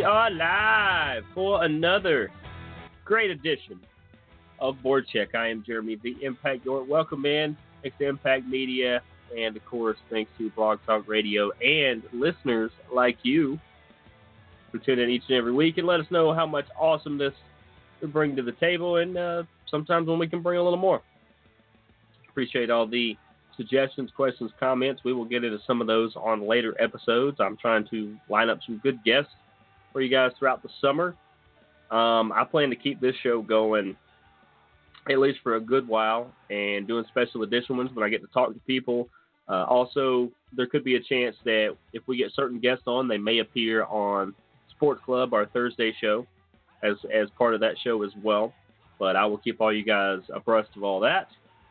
we are live for another great edition of Board Check. I am Jeremy, the Impact York. Welcome in. Thanks to Impact Media, and of course, thanks to Blog Talk Radio and listeners like you who tune in each and every week and let us know how much awesomeness we bring to the table, and sometimes when we can bring a little more. Appreciate all the suggestions, questions, comments. We will get into some of those on later episodes. I'm trying to line up some good guests for you guys throughout the summer. I plan to keep this show going at least for a good while and doing special edition ones when I get to talk to people. Also, there could be a chance that if we get certain guests on, they may appear on Sports Club, our Thursday show, as part of that show as well. But I will keep all you guys abreast of all that.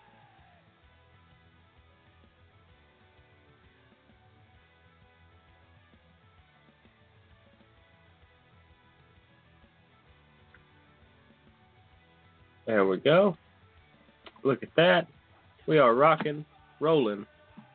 There we go. Look at that. We are rocking, rolling.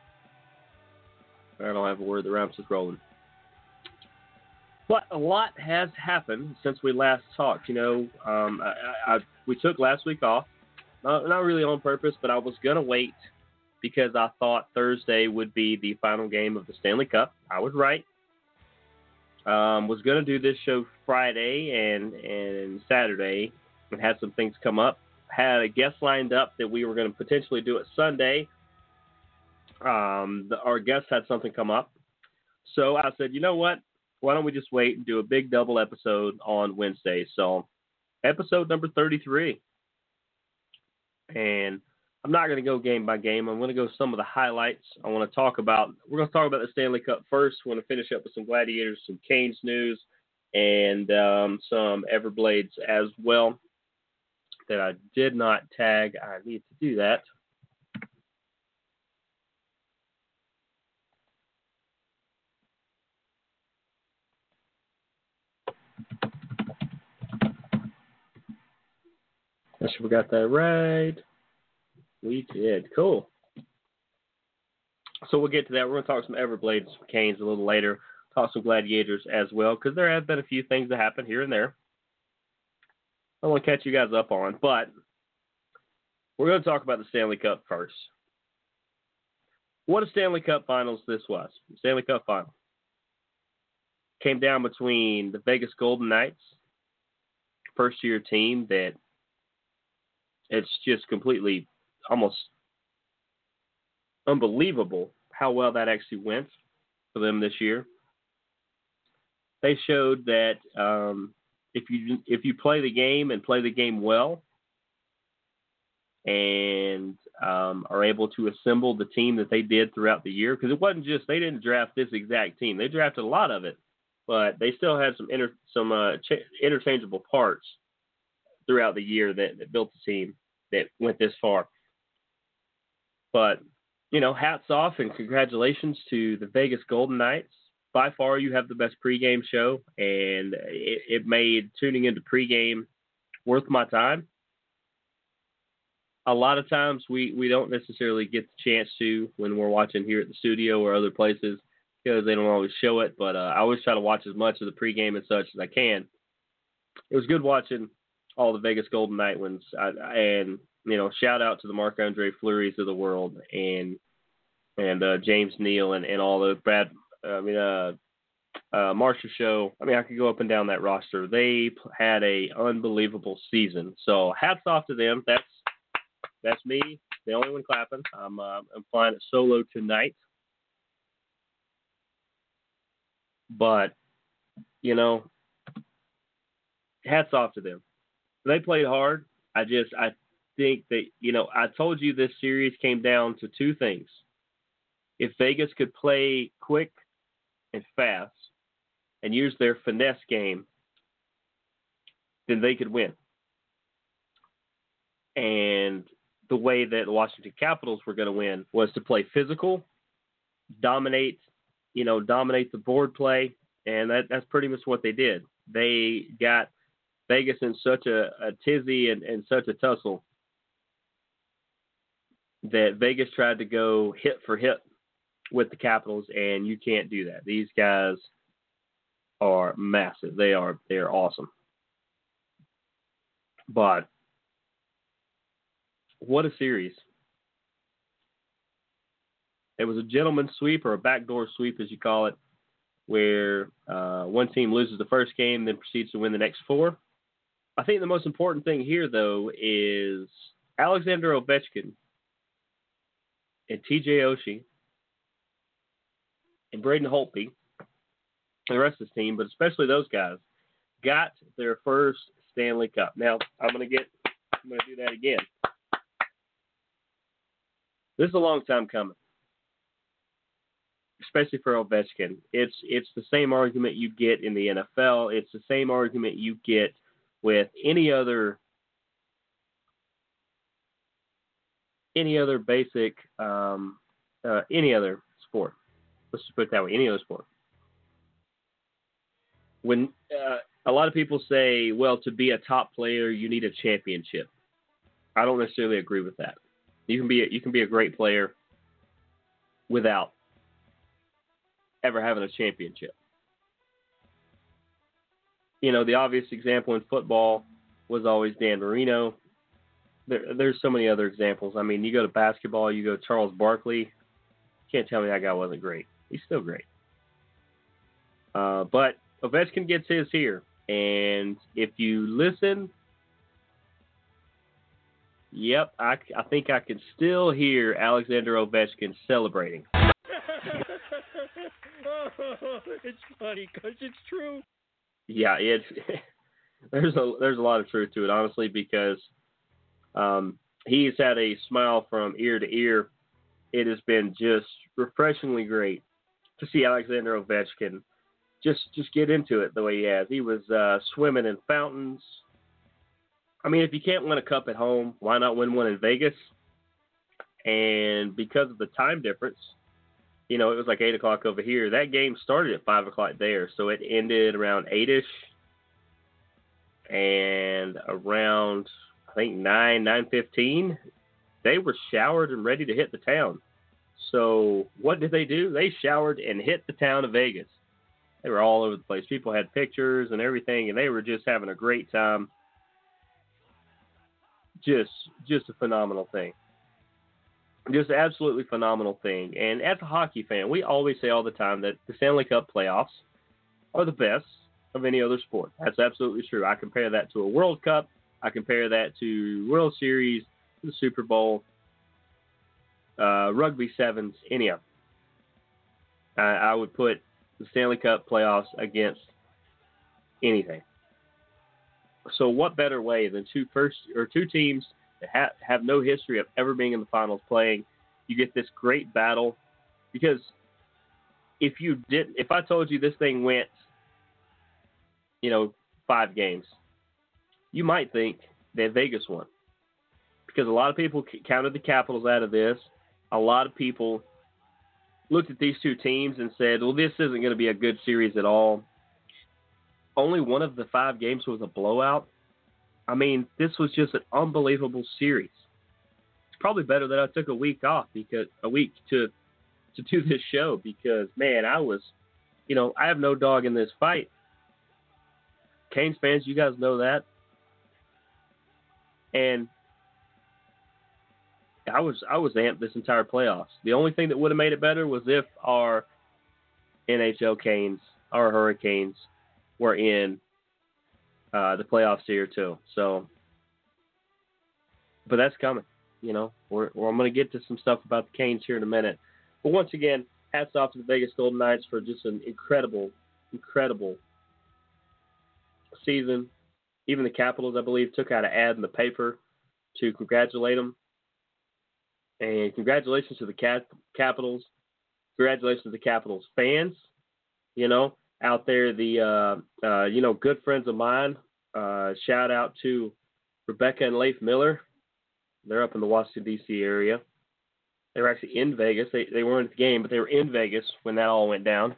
I don't have a word that rhymes with rolling. But a lot has happened since we last talked. You know, we took last week off. Not really on purpose, but I was going to wait because I thought Thursday would be the final game of the Stanley Cup. I was right. Was going to do this show Friday and Saturday, and had some things come up. Had a guest lined up that we were going to potentially do it Sunday. Our guest had something come up. So I said, you know what? Why don't we just wait and do a big double episode on Wednesday? So episode number 33. And I'm not going to go game by game. I'm going to go some of the highlights. We're going to talk about the Stanley Cup first. We're going to finish up with some Gladiators, some Canes news, and some Everblades as well that I did not tag. I need to do that. I should have got that right. We did. Cool. So we'll get to that. We're going to talk some Everblades, some Canes a little later. Talk some Gladiators as well, because there have been a few things that happen here and there I want to catch you guys up on, but we're going to talk about the Stanley Cup first. What a Stanley Cup Finals this was. The Stanley Cup Final came down between the Vegas Golden Knights, first-year team that it's just completely almost unbelievable how well that actually went for them this year. They showed that if you play the game and play the game well and are able to assemble the team that they did throughout the year, because it wasn't just they didn't draft this exact team. They drafted a lot of it, but they still had some interchangeable parts throughout the year that built the team that went this far. But, you know, hats off and congratulations to the Vegas Golden Knights. By far, you have the best pregame show, and it made tuning into pregame worth my time. A lot of times we don't necessarily get the chance to when we're watching here at the studio or other places because they don't always show it, but I always try to watch as much of the pregame and such as I can. It was good watching all the Vegas Golden Knight ones, and, you know, shout out to the Marc-Andre Fleury's of the world and James Neal and all the Marshall Show. I mean, I could go up and down that roster. They had a unbelievable season. So hats off to them. That's me, the only one clapping. I'm flying it solo tonight. But, you know, hats off to them. They played hard. I think that, you know, I told you this series came down to two things. If Vegas could play quick and fast and use their finesse game, then they could win. And the way that the Washington Capitals were going to win was to play physical, dominate the board play, and that's pretty much what they did. They got Vegas in such a tizzy and such a tussle that Vegas tried to go hit for hit with the Capitals, and you can't do that. These guys are massive. They are awesome. But what a series. It was a gentleman's sweep or a backdoor sweep, as you call it, where one team loses the first game, then proceeds to win the next four. I think the most important thing here, though, is Alexander Ovechkin and TJ Oshie and Braden Holtby and the rest of the team, but especially those guys, got their first Stanley Cup. Now, I'm going to do that again. This is a long time coming, especially for Ovechkin. It's the same argument you get in the NFL. It's the same argument you get with any other basic any other sport. Let's just put it that way. Any other sport. When a lot of people say, well, to be a top player, you need a championship. I don't necessarily agree with that. You can be a great player without ever having a championship. You know, the obvious example in football was always Dan Marino. There's so many other examples. I mean, you go to basketball, you go to Charles Barkley. Can't tell me that guy wasn't great. He's still great. But Ovechkin gets his here. And if you listen, yep, I think I can still hear Alexander Ovechkin celebrating. It's funny because it's true. Yeah, there's a lot of truth to it, honestly, because he's had a smile from ear to ear. It has been just refreshingly great to see Alexander Ovechkin just get into it the way he has. He was swimming in fountains. I mean, if you can't win a cup at home, why not win one in Vegas? And because of the time difference, you know, it was like 8 o'clock over here. That game started at 5 o'clock there, so it ended around 8-ish. And around, I think, 9:15, they were showered and ready to hit the town. So what did they do? They showered and hit the town of Vegas. They were all over the place. People had pictures and everything, and they were just having a great time. Just a phenomenal thing. Just an absolutely phenomenal thing. And as a hockey fan, we always say all the time that the Stanley Cup playoffs are the best of any other sport. That's absolutely true. I compare that to a World Cup. I compare that to World Series, the Super Bowl, Rugby Sevens, any of them. I would put the Stanley Cup playoffs against anything. So what better way than two teams that have no history of ever being in the finals playing? You get this great battle, because if I told you this thing went, 5 games, you might think that Vegas won, because a lot of people counted the Capitals out of this. A lot of people looked at these two teams and said, well, this isn't going to be a good series at all. Only one of the 5 games was a blowout. I mean, this was just an unbelievable series. It's probably better that I took a week off, to do this show, because, man, I was, I have no dog in this fight. Canes fans, you guys know that. And I was amped this entire playoffs. The only thing that would have made it better was if our NHL Canes, our Hurricanes, were in the playoffs here too. So, but that's coming. I'm going to get to some stuff about the Canes here in a minute. But once again, hats off to the Vegas Golden Knights for just an incredible, incredible season. Even the Capitals, I believe, took out an ad in the paper to congratulate them. And congratulations to the Capitals. Congratulations to the Capitals fans. Out there, the good friends of mine. Shout out to Rebecca and Leif Miller. They're up in the Washington, D.C. area. They were actually in Vegas. They weren't at the game, but they were in Vegas when that all went down.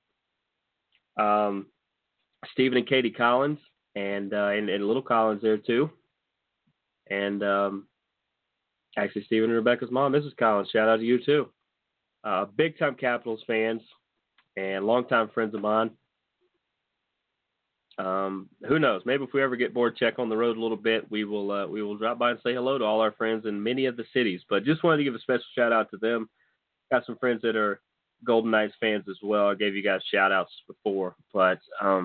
Stephen and Katie Collins, and little Collins there too. And actually, Stephen and Rebecca's mom, Mrs. Collins. Shout out to you too. Big time Capitals fans and longtime friends of mine. Who knows? Maybe if we ever get board check on the road a little bit, we will drop by and say hello to all our friends in many of the cities. But just wanted to give a special shout out to them. Got some friends that are Golden Knights fans as well. I gave you guys shout outs before, but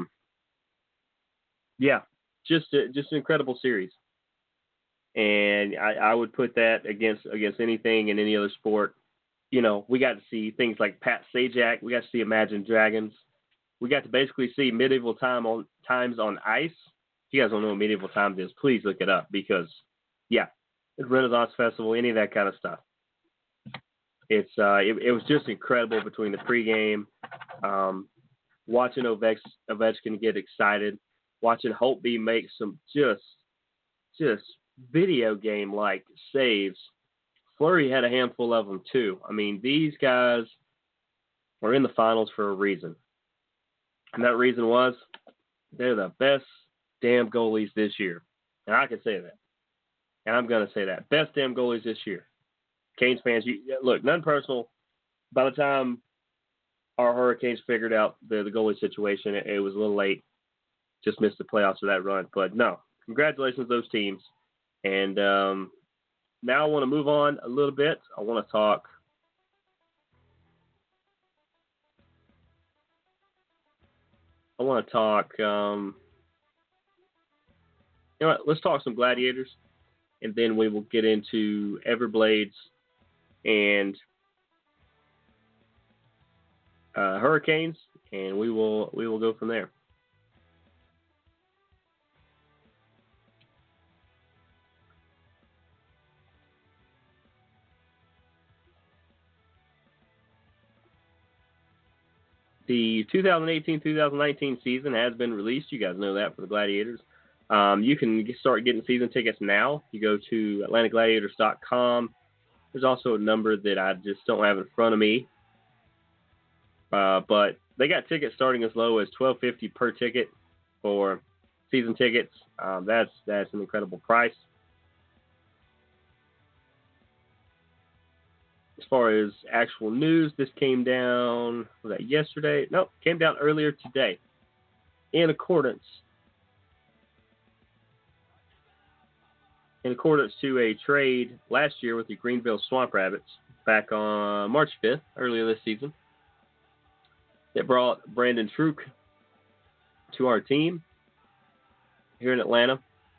yeah, just an incredible series. And I would put that against anything in any other sport. We got to see things like Pat Sajak. We got to see Imagine Dragons. We got to basically see medieval times on ice. If you guys don't know what medieval times is, please look it up because, yeah, the Renaissance Festival, any of that kind of stuff. It was just incredible between the pregame, watching Ovechkin get excited, watching Holtby make some just video game like saves. Fleury had a handful of them too. I mean, these guys were in the finals for a reason. And that reason was they're the best damn goalies this year. And I can say that. And I'm going to say that. Best damn goalies this year. Canes fans, look, none personal. By the time our Hurricanes figured out the goalie situation, it was a little late. Just missed the playoffs for that run. But no, congratulations to those teams. And now I want to move on a little bit. I want to talk you know what, let's talk some Gladiators, and then we will get into Everblades and Hurricanes, and we will go from there. The 2018-2019 season has been released. You guys know that for the Gladiators. You can start getting season tickets now. You go to AtlantaGladiators.com. There's also a number that I just don't have in front of me. But they got tickets starting as low as $12.50 per ticket for season tickets. That's an incredible price. As far as actual news, this came down, was that yesterday? Nope, came down earlier today. In accordance to a trade last year with the Greenville Swamp Rabbits back on March 5th, earlier this season, that brought Brandon Truk to our team here in Atlanta.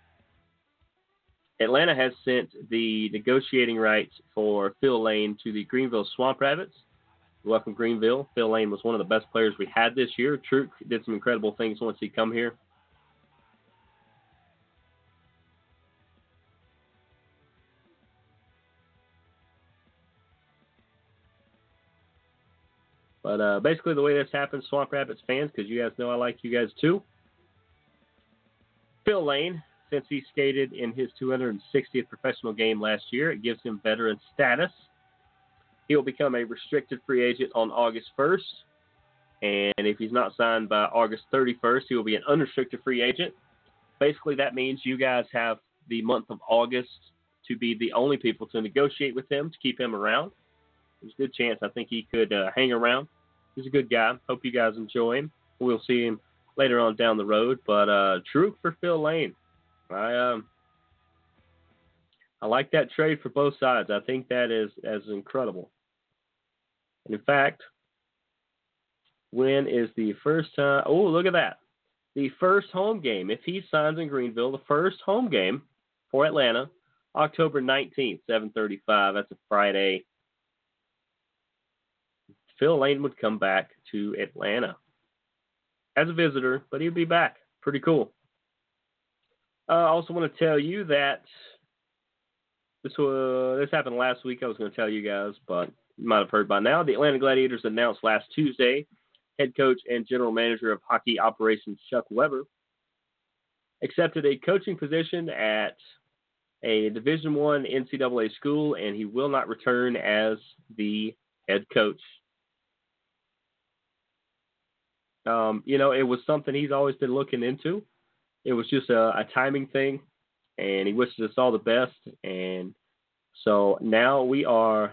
Atlanta has sent the negotiating rights for Phil Lane to the Greenville Swamp Rabbits. Welcome, Greenville. Phil Lane was one of the best players we had this year. Truk did some incredible things once he come here. But basically the way this happens, Swamp Rabbits fans, because you guys know I like you guys too. Phil Lane, since he skated in his 260th professional game last year, it gives him veteran status. He will become a restricted free agent on August 1st. And if he's not signed by August 31st, he will be an unrestricted free agent. Basically, that means you guys have the month of August to be the only people to negotiate with him to keep him around. There's a good chance I think he could hang around. He's a good guy. Hope you guys enjoy him. We'll see him later on down the road. But Truk for Phil Lane. I like that trade for both sides. I think that is incredible. And in fact, when is the first time? Oh, look at that. The first home game, if he signs in Greenville, the first home game for Atlanta, October 19th, 7:35. That's a Friday. Phil Lane would come back to Atlanta as a visitor, but he'd be back. Pretty cool. I also want to tell you that this happened last week. I was going to tell you guys, but you might have heard by now. The Atlanta Gladiators announced last Tuesday head coach and general manager of hockey operations Chuck Weber accepted a coaching position at a Division I NCAA school, and he will not return as the head coach. It was something he's always been looking into. It was just a timing thing, and he wishes us all the best. And so now we are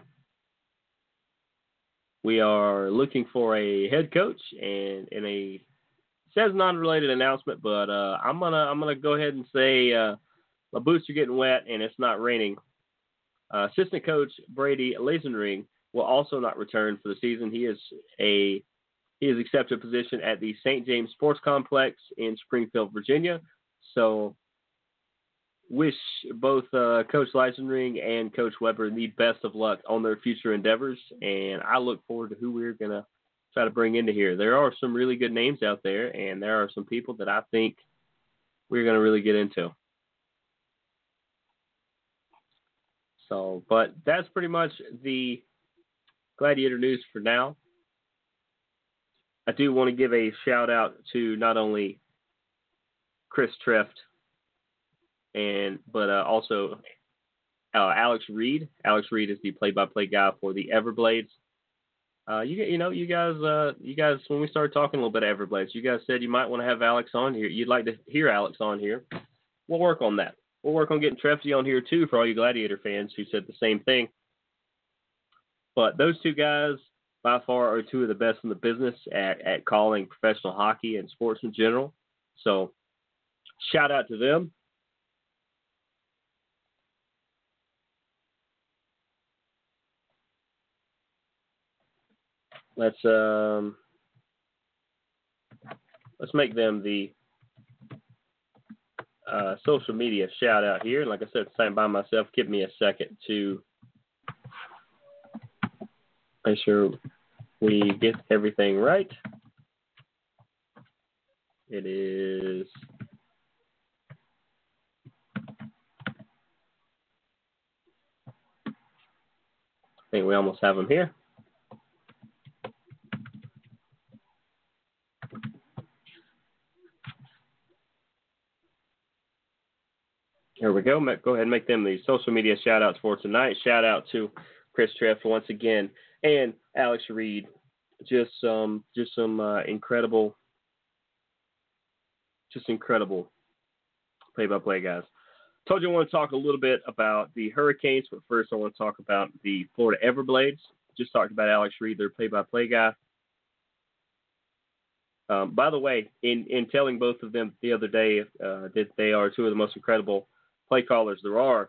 looking for a head coach and in a says non-related announcement, but I'm gonna go ahead and say my boots are getting wet and it's not raining. Assistant coach Brady Lazenring will also not return for the season. He has accepted a position at the St. James Sports Complex in Springfield, Virginia. So, wish both Coach Lazenring and Coach Weber the best of luck on their future endeavors, and I look forward to who we're gonna try to bring into here. There are some really good names out there, and there are some people that I think we're gonna really get into. So, but that's pretty much the Gladiator news for now. I do want to give a shout out to not only Chris Treft but also Alex Reed. Alex Reed is the play-by-play guy for the Everblades. You guys, when we started talking a little bit of Everblades, you guys said you might want to have Alex on here. You'd like to hear Alex on here. We'll work on that. We'll work on getting Trefty on here, too, for all you Gladiator fans who said the same thing. But those two guys, by far, are two of the best in the business at calling professional hockey and sports in general. So, shout out to them. Let's make them the social media shout out here. And like I said, same by myself. Give me a second to make sure we get everything right. It is I think we almost have them here. Here we go. Go ahead and make them the social media shout-outs for tonight. Shout-out to Chris Treff once again and Alex Reed. Just some incredible play-by-play guys. Told you I want to talk a little bit about the Hurricanes, but first I want to talk about the Florida Everblades. Just talked about Alex Reed, their play-by-play guy. By the way, in telling both of them the other day that they are two of the most incredible play callers there are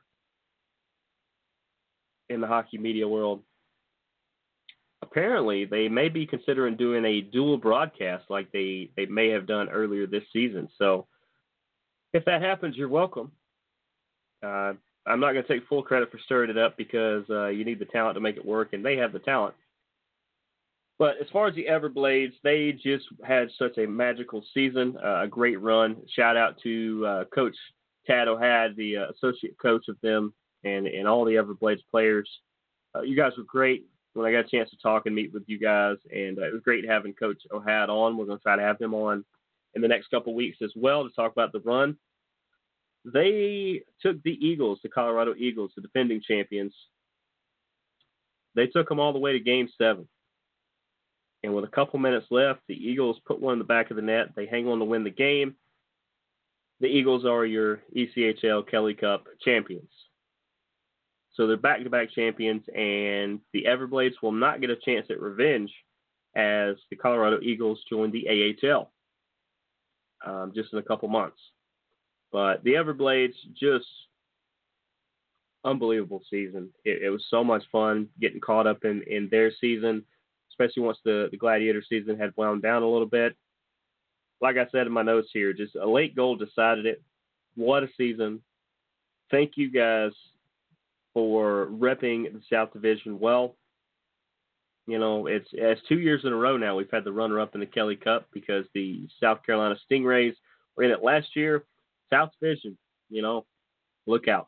in the hockey media world, apparently they may be considering doing a dual broadcast like they may have done earlier this season. So if that happens, you're welcome. I'm not going to take full credit for stirring it up because you need the talent to make it work, and they have the talent. But as far as the Everblades, they just had such a magical season, a great run. Shout out to Coach Tad O'Had, the associate coach of them, and all the Everblades players. You guys were great when I got a chance to talk and meet with you guys, and it was great having Coach O'Had on. We're going to try to have him on in the next couple of weeks as well to talk about the run. They took the Eagles, the Colorado Eagles, the defending champions. They took them all the way to Game 7. And with a couple minutes left, the Eagles put one in the back of the net. They hang on to win the game. The Eagles are your ECHL Kelly Cup champions. So they're back-to-back champions, and the Everblades will not get a chance at revenge as the Colorado Eagles join the AHL just in a couple months. But the Everblades, just unbelievable season. It was so much fun getting caught up in their season, especially once the Gladiator season had wound down a little bit. Like I said in my notes here, just a late goal decided it. What a season. Thank you guys for repping the South Division well. You know, it's 2 years in a row now we've had the runner-up in the Kelly Cup because the South Carolina Stingrays were in it last year. South Division, you know, look out.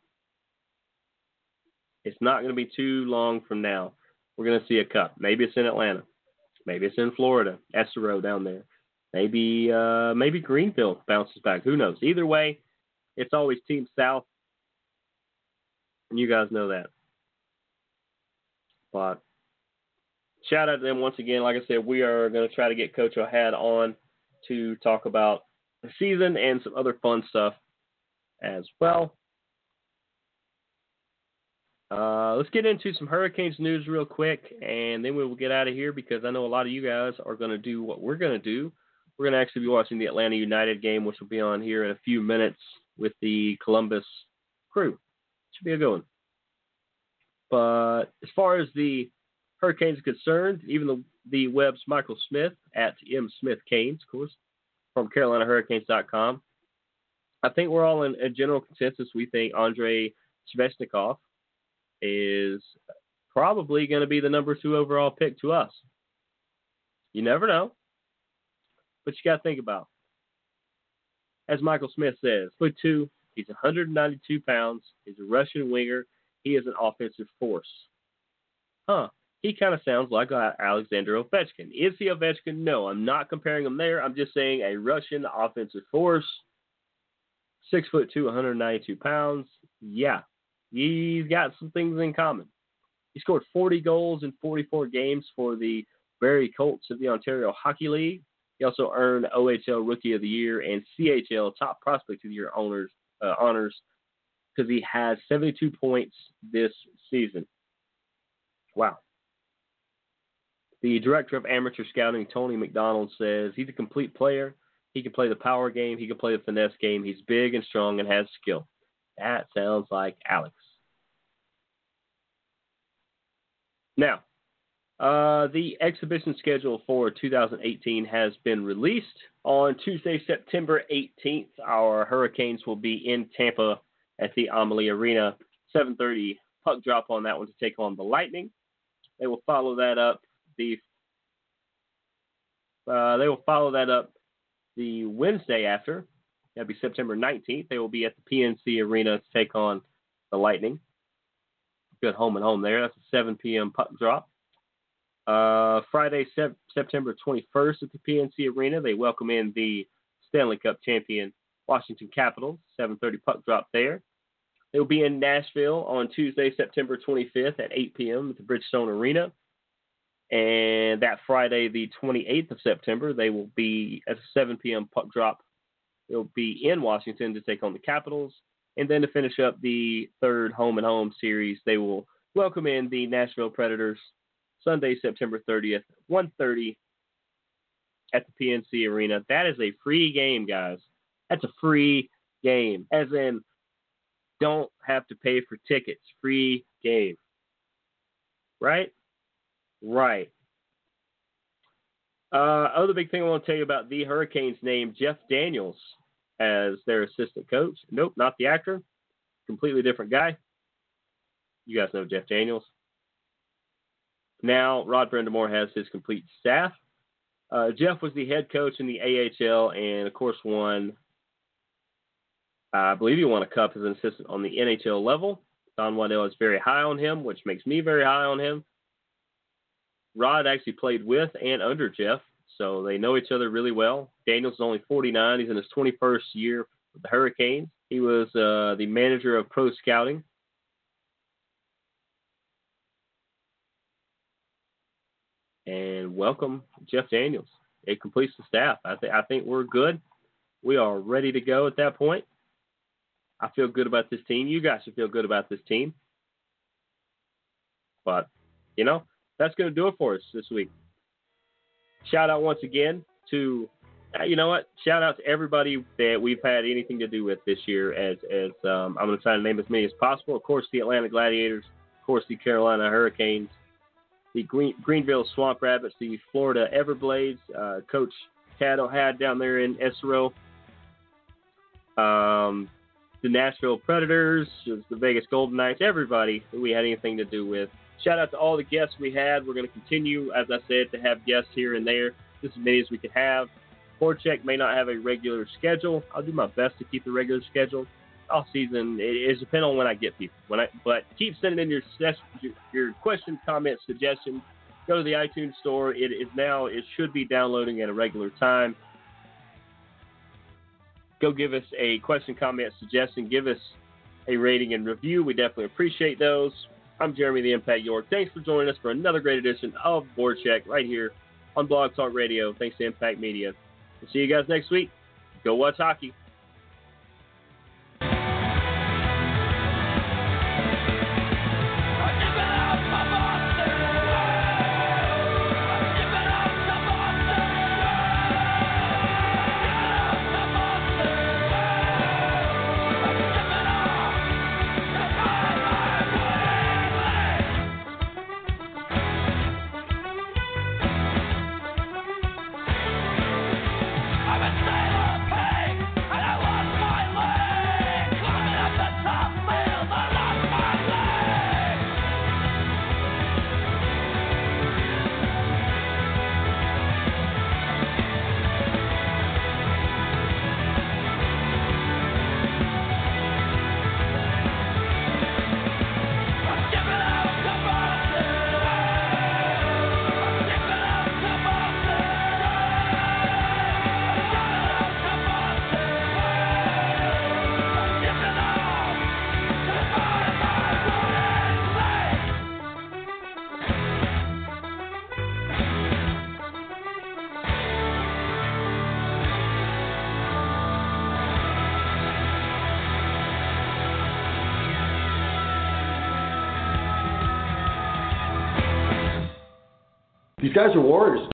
It's not going to be too long from now. We're going to see a cup. Maybe it's in Atlanta. Maybe it's in Florida, Estero down there. Maybe Greenville bounces back. Who knows? Either way, it's always Team South, and you guys know that. But shout out to them once again. Like I said, we are going to try to get Coach O'Had on to talk about the season and some other fun stuff as well. Let's get into some Hurricanes news real quick, and then we will get out of here because I know a lot of you guys are going to do what we're going to do, we're going to actually be watching the Atlanta United game, which will be on here in a few minutes with the Columbus Crew. Should be a good one. But as far as the Hurricanes are concerned, even the Web's Michael Smith at MSmithCanes, of course, from CarolinaHurricanes.com, I think we're all in a general consensus. We think Andrei Svechnikov is probably going to be the number 2 overall pick to us. You never know, but you got to think about it. As Michael Smith says, 6'2", he's 192 pounds, he's a Russian winger, he is an offensive force. He kind of sounds like Alexander Ovechkin. Is he Ovechkin? No, I'm not comparing him there. I'm just saying a Russian offensive force, 6'2", 192 pounds. Yeah, he's got some things in common. He scored 40 goals in 44 games for the Barrie Colts of the Ontario Hockey League. He also earned OHL Rookie of the Year and CHL Top Prospect of the Year honors because he has 72 points this season. Wow. The director of amateur scouting, Tony McDonald, says he's a complete player. He can play the power game. He can play the finesse game. He's big and strong and has skill. That sounds like Alex. Now, the exhibition schedule for 2018 has been released. On Tuesday, September 18th, our Hurricanes will be in Tampa at the Amalie Arena. 7:30 puck drop on that one to take on the Lightning. They will follow that up the Wednesday after. That'll be September 19th. They will be at the PNC Arena to take on the Lightning. Good home and home there. That's a 7 p.m. puck drop. Friday, September 21st at the PNC Arena, they welcome in the Stanley Cup champion Washington Capitals. 7:30 puck drop there. They will be in Nashville on Tuesday, September 25th at 8 p.m. at the Bridgestone Arena. And that Friday, the 28th of September, they will be at a 7 p.m. puck drop. They'll be in Washington to take on the Capitals. And then to finish up the third home-and-home series, they will welcome in the Nashville Predators Sunday, September 30th, 1:30 at the PNC Arena. That is a free game, guys. That's a free game. As in, don't have to pay for tickets. Free game. Right? Right. Other big thing I want to tell you about the Hurricanes named Jeff Daniels as their assistant coach. Nope, not the actor. Completely different guy. You guys know Jeff Daniels. Now, Rod Brindamore has his complete staff. Jeff was the head coach in the AHL and, of course, I believe he won a cup as an assistant on the NHL level. Don Waddell is very high on him, which makes me very high on him. Rod actually played with and under Jeff, so they know each other really well. Daniels is only 49. He's in his 21st year with the Hurricanes. He was the manager of pro scouting. And welcome, Jeff Daniels. It completes the staff. I think we're good. We are ready to go at that point. I feel good about this team. You guys should feel good about this team. But, that's going to do it for us this week. Shout out once again to, shout out to everybody that we've had anything to do with this year as I'm going to try to name as many as possible. Of course, the Atlanta Gladiators. Of course, the Carolina Hurricanes. The Greenville Swamp Rabbits, the Florida Everblades, Coach Tad O'Had down there in Esero, the Nashville Predators, the Vegas Golden Knights, everybody that we had anything to do with. Shout out to all the guests we had. We're going to continue, as I said, to have guests here and there, just as many as we can have. Forecheck may not have a regular schedule. I'll do my best to keep the regular schedule. Off season, it depends on when I get people. But keep sending in your questions, comments, suggestions. Go to the iTunes store. It should be downloading at a regular time. Go give us a question, comment, suggestion. Give us a rating and review. We definitely appreciate those. I'm Jeremy the Impact York. Thanks for joining us for another great edition of Board Check right here on Blog Talk Radio. Thanks to Impact Media. We'll see you guys next week. Go watch hockey. These guys are warriors.